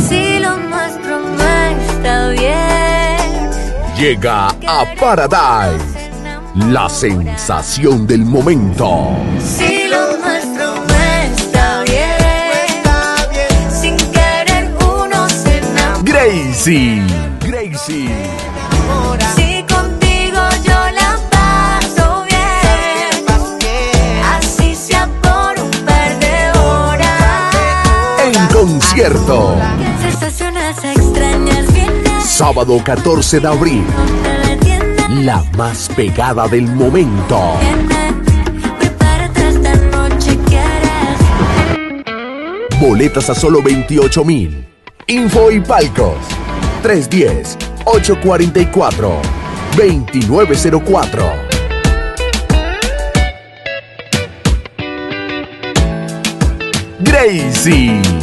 Si lo nuestro no está bien. Llega a Paradise, la sensación del momento. Si lo nuestro no está bien, sin querer uno se enamora. Gracie. Si contigo yo la paso bien, así sea por un par de horas. En concierto, Sensaciones extrañas vienen. sábado 14 de abril, No te detienen. la más pegada del momento. Prepárate, esta noche quieres. Boletas a solo 28.000. Info y palcos 310-844-2904. Gracie.